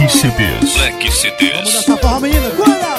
Black CDs. Black CDs. Vamos dessa forma, menina, cuida!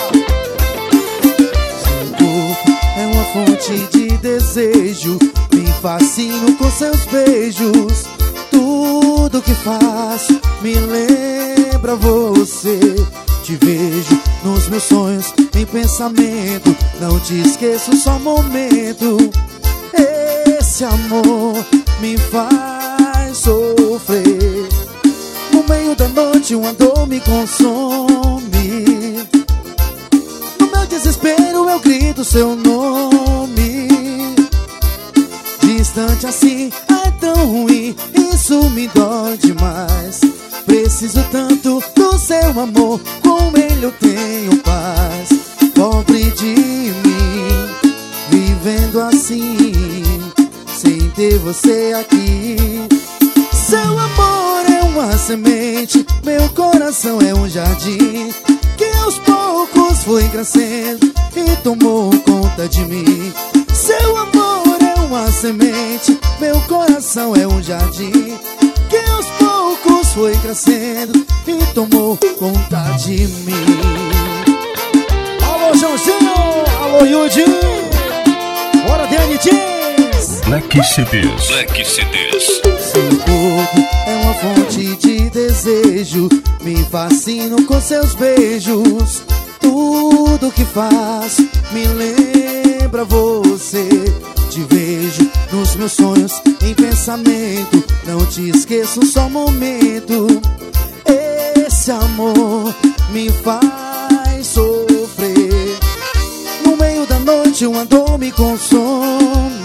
Seu corpo é uma fonte de desejo, me fascino com seus beijos. Tudo que faço me lembra você. Te vejo nos meus sonhos, em pensamento. Não te esqueço, só um momento. Esse amor me faz sofrer. No meio da noite uma dor me consome. No meu desespero eu grito seu nome. Distante assim é tão ruim, isso me dói demais. Preciso tanto do seu amor, com ele eu tenho paz. Pobre de mim, vivendo assim, sem ter você aqui. Seu amor é uma semente, meu coração é um jardim, que aos poucos foi crescendo e tomou conta de mim. Seu amor é uma semente, meu coração é um jardim, que aos poucos foi crescendo e tomou conta de mim. Alô, Joãozinho! Alô, Yudi! Bora, Dani Jeans! Black CDs. Black CDs. Seu corpo é uma fonte de desejo, me fascino com seus beijos. Tudo que faço me lembra você. Te vejo nos meus sonhos, em pensamento. Não te esqueço, só um momento. Esse amor me faz sofrer. No meio da noite uma dor me consome.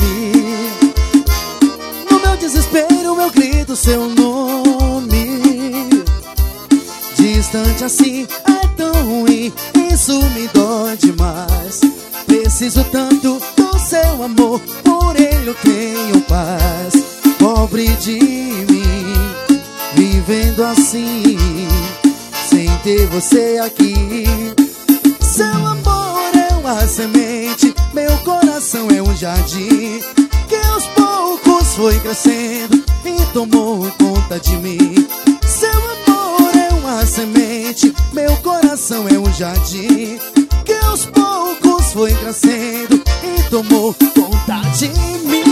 No meu desespero eu grito seu nome. Distante assim é tão ruim, isso me dói demais. Preciso tanto do seu amor, por ele eu tenho paz. Pobre de mim, vivendo assim, sem ter você aqui. Seu amor é uma semente, meu coração é um jardim, que aos poucos foi crescendo e tomou conta de mim. Seu amor é uma semente, meu coração é um jardim, que aos poucos foi crescendo e tomou conta de mim.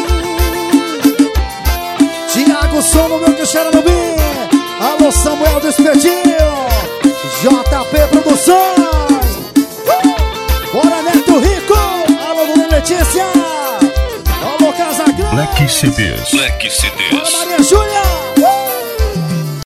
Tiago Sono, meu que cheira no bim. Alô, Samuel do Espetinho, JP Produções. Bora, Neto Rico. Alô, Dona Letícia. Alô, Casagrande. Black CDs. Black CDs. Bora, Maria Júlia.